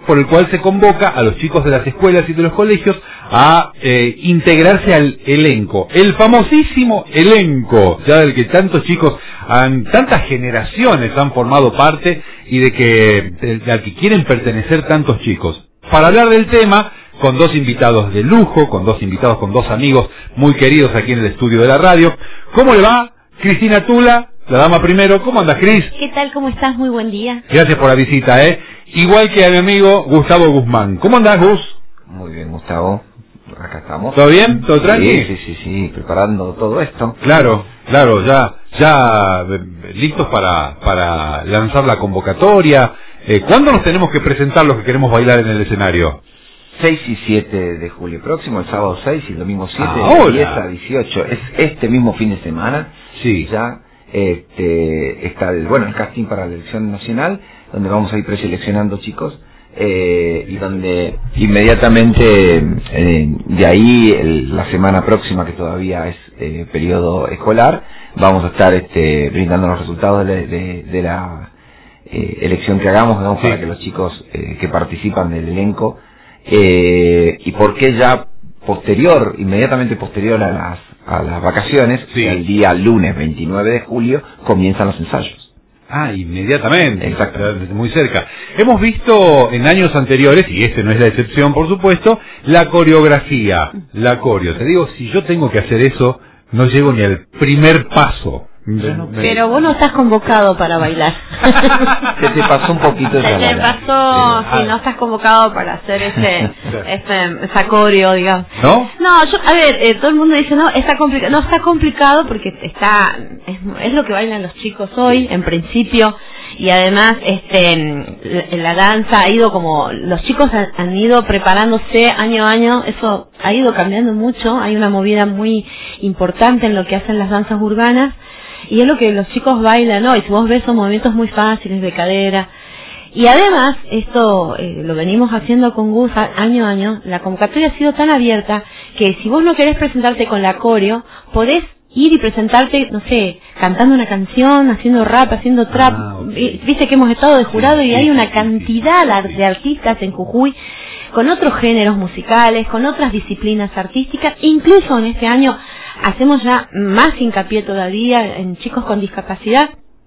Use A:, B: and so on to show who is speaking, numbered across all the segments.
A: por el cual se convoca a los chicos de las escuelas y de los colegios a integrarse al elenco, el famosísimo elenco, ya del que tantos chicos, tantas generaciones han formado parte y al que quieren pertenecer tantos chicos. Para hablar del tema, con dos invitados de lujo, con dos amigos muy queridos aquí en el estudio de la radio. ¿Cómo le va? Cristina Tula, la dama primero. ¿Cómo andas, Cris?
B: ¿Qué tal? ¿Cómo estás? Muy buen día.
A: Gracias por la visita, Igual que a mi amigo Gustavo Guzmán. ¿Cómo andás, Gus?
C: Muy bien, Gustavo. Acá estamos.
A: ¿Todo bien? ¿Todo tranqui?
C: Sí, preparando todo esto.
A: Claro, ya listos para lanzar la convocatoria. ¿Cuándo nos tenemos que presentar los que queremos bailar en el escenario?
C: 6 y 7 de julio próximo, el sábado 6 y el domingo 7,
A: de
C: 10 a 18. Es este mismo fin de semana.
A: Sí.
C: Ya está el casting para la elección nacional, donde vamos a ir preseleccionando chicos. Y donde inmediatamente de ahí la semana próxima, que todavía es periodo escolar, vamos a estar brindando los resultados de la elección que hagamos, ¿no?
A: Sí.
C: Para que los chicos que participan del elenco, y porque ya inmediatamente posterior a las vacaciones,
A: sí,
C: el día lunes 29 de julio comienzan los ensayos.
A: Inmediatamente.
C: Exacto.
A: Muy cerca. Hemos visto en años anteriores, y este no es la excepción, por supuesto, la coreografía, la coreo. Te digo, si yo tengo que hacer eso, no llego ni al primer paso.
B: Pero vos no estás convocado para bailar.
C: Se te pasó un poquito esa
B: Se te pasó, sí, no estás convocado para hacer esa coreo, digamos.
A: ¿No?
B: No, todo el mundo dice, no, está complicado. No, está complicado porque es lo que bailan los chicos hoy, en principio. Y además, la danza ha ido los chicos han ido preparándose año a año, eso ha ido cambiando mucho, hay una movida muy importante en lo que hacen las danzas urbanas, y es lo que los chicos bailan hoy. Si vos ves, son movimientos muy fáciles de cadera. Y además, esto lo venimos haciendo con Gus año a año. La convocatoria ha sido tan abierta que si vos no querés presentarte con la coreo, podés ir y presentarte, no sé, cantando una canción, haciendo rap, haciendo trap. Okay. Viste que hemos estado de jurado y hay una cantidad de artistas en Jujuy con otros géneros musicales, con otras disciplinas artísticas. Incluso en este año hacemos ya más hincapié todavía en chicos con discapacidad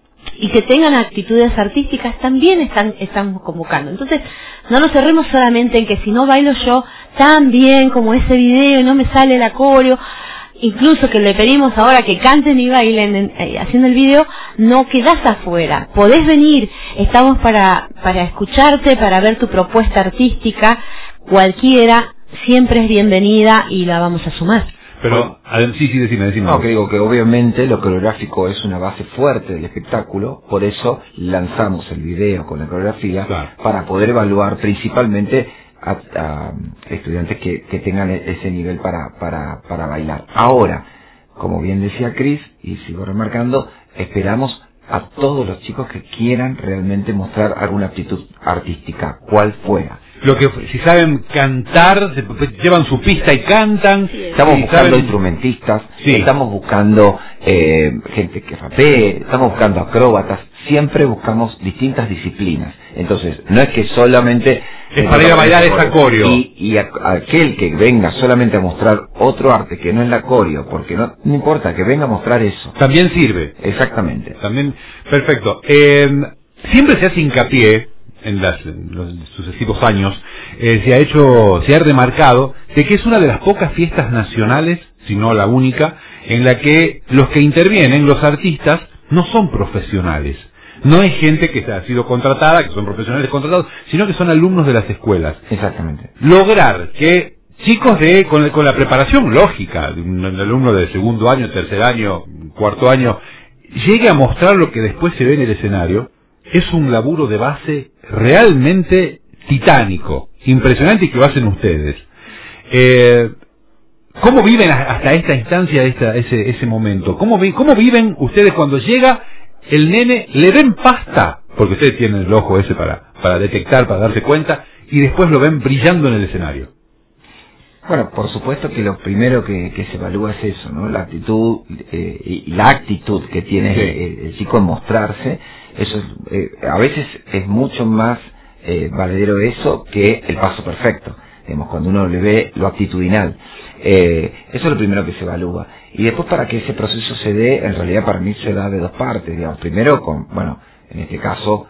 B: y que tengan actitudes artísticas, también estamos convocando. Entonces, no nos cerremos solamente en que si no bailo yo tan bien como ese video y no me sale la coreo, incluso que le pedimos ahora que canten y bailen haciendo el video, no quedás afuera. Podés venir, estamos para escucharte, para ver tu propuesta artística, cualquiera, siempre es bienvenida y la vamos a sumar.
A: Pero, sí, decime.
C: No, que digo que obviamente lo coreográfico es una base fuerte del espectáculo, por eso lanzamos el video con la coreografía, claro, para poder evaluar principalmente a estudiantes que tengan ese nivel para bailar. Ahora, como bien decía Cris, y sigo remarcando, esperamos a todos los chicos que quieran realmente mostrar alguna aptitud artística, cual fuera.
A: Si saben cantar, llevan su pista y cantan.
C: Sí, estamos buscando instrumentistas, sí, estamos buscando gente que rapee, estamos buscando acróbatas, siempre buscamos distintas disciplinas. Entonces, no es que solamente
A: es para ir a bailar esa coreo.
C: Y aquel que venga solamente a mostrar otro arte que no es la coreo, porque no importa, que venga a mostrar eso.
A: También sirve.
C: Exactamente.
A: También, perfecto. Siempre se hace hincapié, en los sucesivos años, se ha remarcado de que es una de las pocas fiestas nacionales, si no la única, en la que los que intervienen, los artistas, no son profesionales. No es gente que ha sido contratada, que son profesionales contratados, sino que son alumnos de las escuelas.
C: Exactamente.
A: Lograr que chicos con la preparación lógica de un alumno de segundo año, tercer año, cuarto año, llegue a mostrar lo que después se ve en el escenario, es un laburo de base realmente titánico, impresionante, y que lo hacen ustedes. ¿Cómo viven hasta esta instancia, ese momento? ¿Cómo viven ustedes cuando llega el nene, le ven pasta, porque ustedes tienen el ojo ese para detectar, para darse cuenta, y después lo ven brillando en el escenario?
C: Bueno, por supuesto que lo primero que se evalúa es eso, ¿no? La actitud y la actitud que tiene el chico en mostrarse. Eso a veces es mucho más valedero eso que el paso perfecto. Digamos, cuando uno le ve lo actitudinal. Eso es lo primero que se evalúa. Y después, para que ese proceso se dé, en realidad para mí se da de dos partes, digamos. Primero con, bueno, en este caso,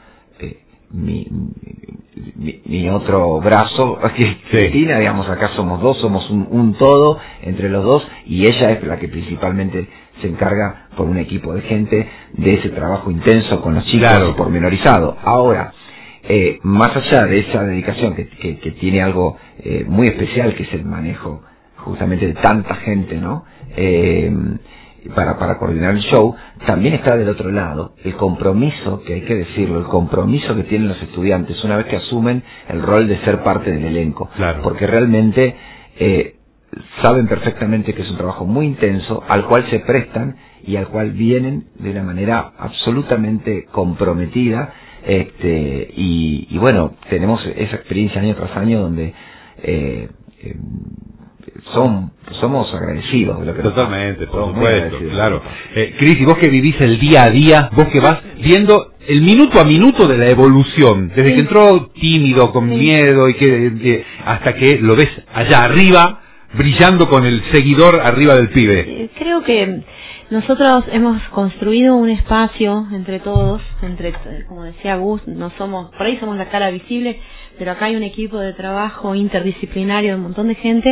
C: mi otro brazo, que es Cristina, digamos, acá somos dos, somos un todo entre los dos, y ella es la que principalmente se encarga por un equipo de gente de ese trabajo intenso con los chicos, claro, y pormenorizado. Ahora, más allá de esa dedicación que tiene algo muy especial, que es el manejo justamente de tanta gente, ¿no? Para coordinar el show, también está del otro lado el compromiso, que hay que decirlo, el compromiso que tienen los estudiantes una vez que asumen el rol de ser parte del elenco. Claro. Porque realmente saben perfectamente que es un trabajo muy intenso, al cual se prestan y al cual vienen de una manera absolutamente comprometida. Y bueno, tenemos esa experiencia año tras año donde somos agradecidos de lo que
A: totalmente, por supuesto, claro. Cris, y vos que vivís el día a día, vos que vas viendo el minuto a minuto de la evolución, desde que entró tímido, con miedo, y que hasta que lo ves allá arriba, brillando con el seguidor arriba del pibe.
B: Creo que nosotros hemos construido un espacio entre todos, como decía Gus, no somos, por ahí somos la cara visible, pero acá hay un equipo de trabajo interdisciplinario de un montón de gente,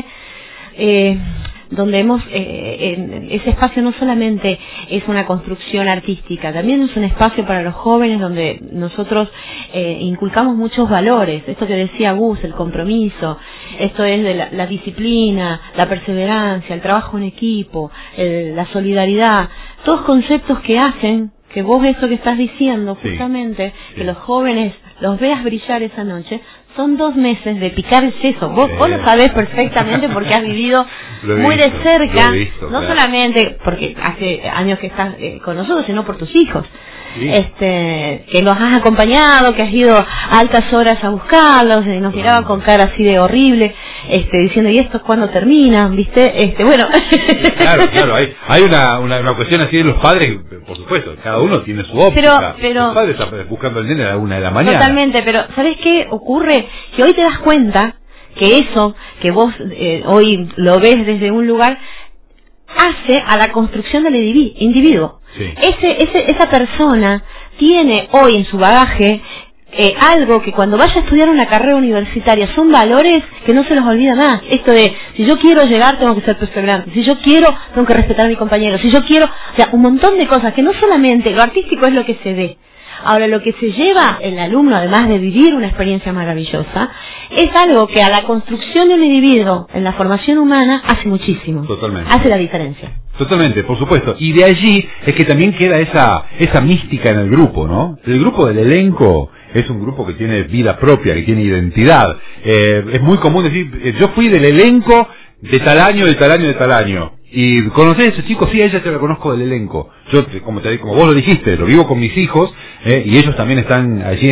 B: donde ese espacio no solamente es una construcción artística, también es un espacio para los jóvenes donde nosotros inculcamos muchos valores, esto que decía Gus, el compromiso, esto es de la disciplina, la perseverancia, el trabajo en equipo, la solidaridad, todos conceptos que hacen que vos eso que estás diciendo justamente, que los jóvenes los veas brillar esa noche. Son 2 meses de picar el seso. Vos lo sabés perfectamente porque has vivido muy de cerca, no solamente porque hace años que estás con nosotros, sino por tus hijos. Sí. Que los has acompañado, que has ido a altas horas a buscarlos, y nos miraban con cara así de horrible, diciendo, ¿y esto cuándo termina? ¿Viste? Bueno.
A: Claro, hay una cuestión así de los padres, por supuesto, cada uno tiene su óptica.
B: Pero
A: los padres están buscando el nene a la 1 de la mañana.
B: Totalmente, pero ¿sabés qué ocurre? Que hoy te das cuenta que eso, que vos hoy lo ves desde un lugar, hace a la construcción del individuo. Sí. Esa persona tiene hoy en su bagaje algo que cuando vaya a estudiar una carrera universitaria son valores que no se los olvida más. Esto de, si yo quiero llegar tengo que ser perseverante, si yo quiero tengo que respetar a mi compañero, si yo quiero, o sea, un montón de cosas que no solamente lo artístico es lo que se ve. Ahora, lo que se lleva el alumno, además de vivir una experiencia maravillosa, es algo que a la construcción de un individuo, en la formación humana, hace muchísimo.
A: Totalmente.
B: Hace la diferencia.
A: Totalmente, por supuesto. Y de allí es que también queda esa mística en el grupo, ¿no? El grupo del elenco es un grupo que tiene vida propia, que tiene identidad. Es muy común decir, yo fui del elenco de tal año, de tal año, de tal año. Y ¿conocés a ese chico? Sí, a ella te la conozco del elenco. Yo, como vos lo dijiste, lo vivo con mis hijos, y ellos también están allí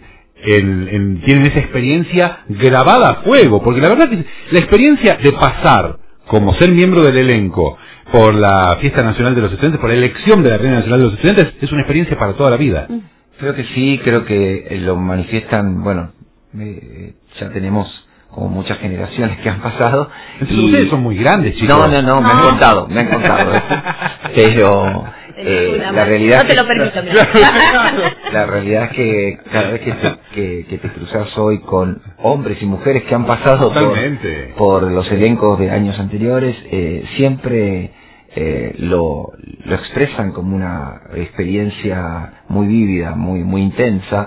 A: tienen esa experiencia grabada a fuego, porque la verdad que la experiencia de pasar como ser miembro del elenco por la Fiesta Nacional de los Estudiantes, por la elección de la Reina Nacional de los Estudiantes, es una experiencia para toda la vida.
C: Creo que sí, creo que lo manifiestan, bueno, ya tenemos como muchas generaciones que han pasado.
A: Entonces ustedes son muy grandes, chicos.
C: No, me han contado pero la realidad
B: no te lo permito.
C: La realidad es que cada vez que te cruzas hoy con hombres y mujeres que han pasado por los elencos de años anteriores, siempre lo expresan como una experiencia muy vívida, muy intensa,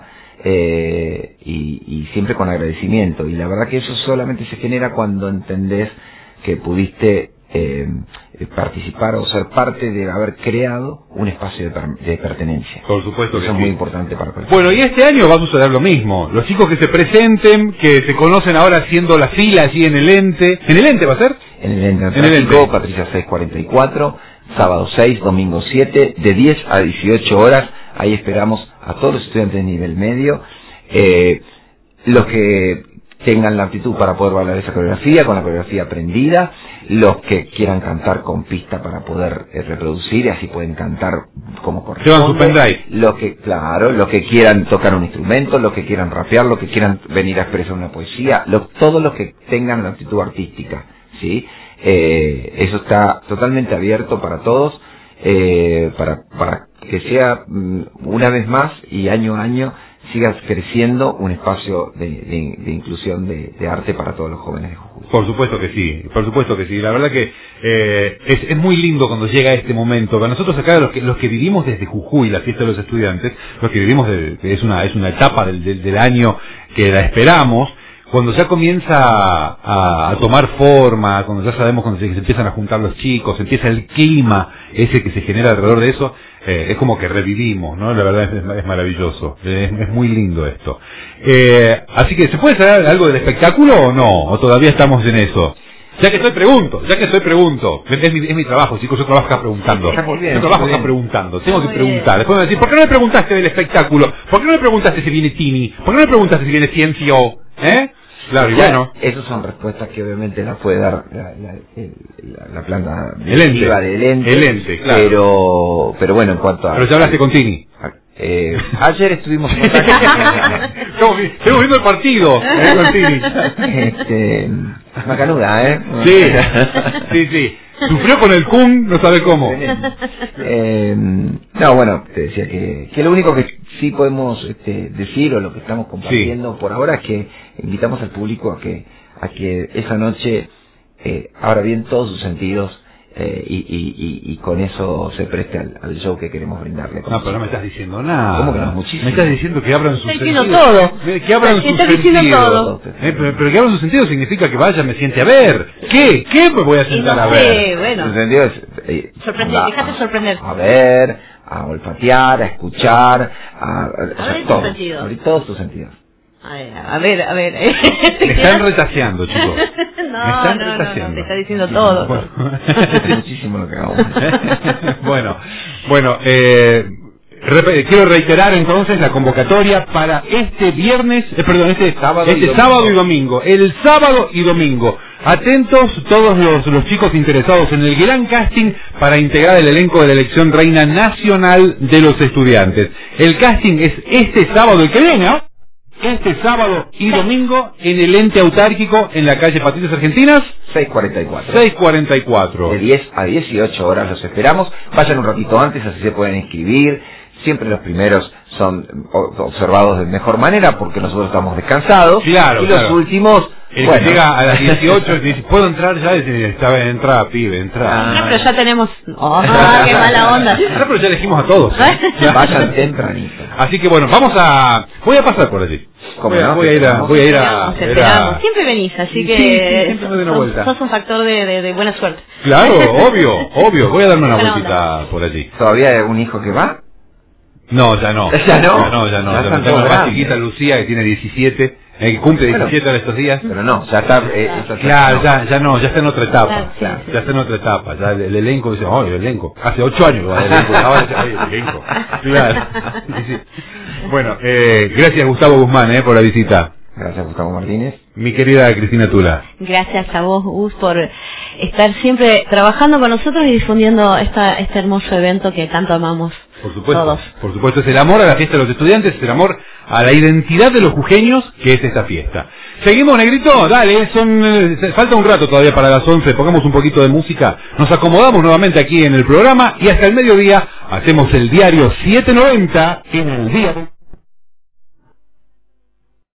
C: y siempre con agradecimiento. Y la verdad que eso solamente se genera cuando entendés que pudiste participar o ser parte de haber creado un espacio de pertenencia.
A: Por supuesto que
C: eso es muy importante para cualquiera.
A: Bueno, y este año va a suceder lo mismo. Los chicos que se presenten, que se conocen ahora haciendo la fila allí en el ente. ¿En el ente va a ser?
C: En el ente Antártico, Patricia 644, sábado 6, domingo 7, de 10 a 18 horas. Ahí esperamos a todos los estudiantes de nivel medio. Los que tengan la aptitud para poder bailar esa coreografía, con la coreografía aprendida, los que quieran cantar con pista para poder reproducir, y así pueden cantar como corresponde, los que quieran tocar un instrumento, los que quieran rapear, los que quieran venir a expresar una poesía, todos los que tengan la aptitud artística, ¿sí? Eso está totalmente abierto para todos, para que sea una vez más y año a año siga creciendo un espacio de inclusión de arte para todos los jóvenes de Jujuy.
A: Por supuesto que sí, por supuesto que sí. La verdad que es muy lindo cuando llega este momento. Para nosotros acá, los que vivimos desde Jujuy, la fiesta de los estudiantes, los que vivimos es una etapa del año que la esperamos. Cuando ya comienza a tomar forma, cuando ya sabemos, cuando se empiezan a juntar los chicos, empieza el clima ese que se genera alrededor de eso, es como que revivimos, ¿no? La verdad es maravilloso, es muy lindo esto. Así que, ¿se puede saber algo del espectáculo o no? ¿O todavía estamos en eso? Ya que estoy pregunto. Es mi trabajo, chicos, yo trabajo acá preguntando. Yo trabajo acá preguntando, tengo que preguntar. Después me van a decir, ¿por qué no me preguntaste del espectáculo? ¿Por qué no me preguntaste si viene Tini? ¿Por qué no me preguntaste si viene Ciencio? Claro, y bueno.
C: Esas son respuestas que obviamente las puede dar la planta
A: el ente,
C: claro. Pero bueno, en cuanto a...
A: Pero ya hablaste con Tini.
C: Ayer estuvimos en contacto.
A: Estamos viendo el partido con Tini.
C: Macanuda,
A: Sí. Sufrió con el Kun, no sabe cómo.
C: No, bueno, te decía que lo único que sí podemos decir, o lo que estamos compartiendo por ahora, es que invitamos al público a que esa noche abra bien todos sus sentidos, y con eso se preste al show que queremos brindarle.
A: No, pero no me estás diciendo nada.
C: ¿Cómo que no? Muchísimo.
A: Me estás diciendo que abran sus sentidos.
B: Todo.
A: Que abran sus sentidos. Pero que abran sus sentidos significa que vaya, me siente a ver. ¿Qué me voy a sentar a ver?
B: Bueno.
C: Sus sentidos
B: Déjate sorprender.
C: A ver, a olfatear, a escuchar, a todos tus sentidos.
B: A ver.
A: Me están retaseando, chicos.
B: No, te está diciendo todo.
C: Bueno. Es muchísimo lo que hago.
A: Bueno, quiero reiterar entonces la convocatoria para este viernes, este sábado y domingo. El sábado y domingo. Atentos todos los chicos interesados en el gran casting para integrar el elenco de la elección Reina Nacional de los Estudiantes. El casting es este sábado, el que viene, ¿no? Este sábado y domingo en el ente autárquico en la calle Patricias Argentinas 644.
C: De 10 a 18 horas los esperamos. Vayan un ratito antes, así se pueden inscribir. Siempre los primeros son observados de mejor manera porque nosotros estamos descansados.
A: Claro,
C: y los últimos...
A: El que llega a las 18 dice, ¿puedo entrar ya? Estaba en entrada, pibe, entrada.
B: Pero ya tenemos... qué mala onda.
A: Pero ya elegimos a todos.
C: Vayan tempranito.
A: Así que bueno, voy a pasar por allí. Voy a ir a...
B: Siempre venís, así que...
A: Sí, siempre me doy una vuelta.
B: Sos un factor de buena suerte.
A: Claro, obvio. Voy a darme una vueltita por allí.
C: ¿Todavía hay un hijo que va?
A: No, ya no.
C: Ya
A: Tengo una más chiquita, Lucía, que tiene 17. Que cumple 17 en estos días.
C: Pero no, ya está...
A: claro, ya está en otra etapa. Ya está en otra etapa. Ya el elenco dice, el elenco. Hace 8 años que va el elenco. Ahora dice, el elenco. Claro. Sí. Bueno, gracias Gustavo Guzmán, por la visita.
C: Gracias Gustavo Martínez.
A: Mi querida Cristina Tula.
B: Gracias a vos, Gus, por estar siempre trabajando con nosotros y difundiendo este hermoso evento que tanto amamos.
A: Por supuesto,
B: todos.
A: Por supuesto, es el amor a la fiesta de los estudiantes, es el amor a la identidad de los jujeños que es esta fiesta. Seguimos, Negrito, dale, falta un rato todavía para las 11, pongamos un poquito de música, nos acomodamos nuevamente aquí en el programa y hasta el mediodía hacemos el diario 790 en el día.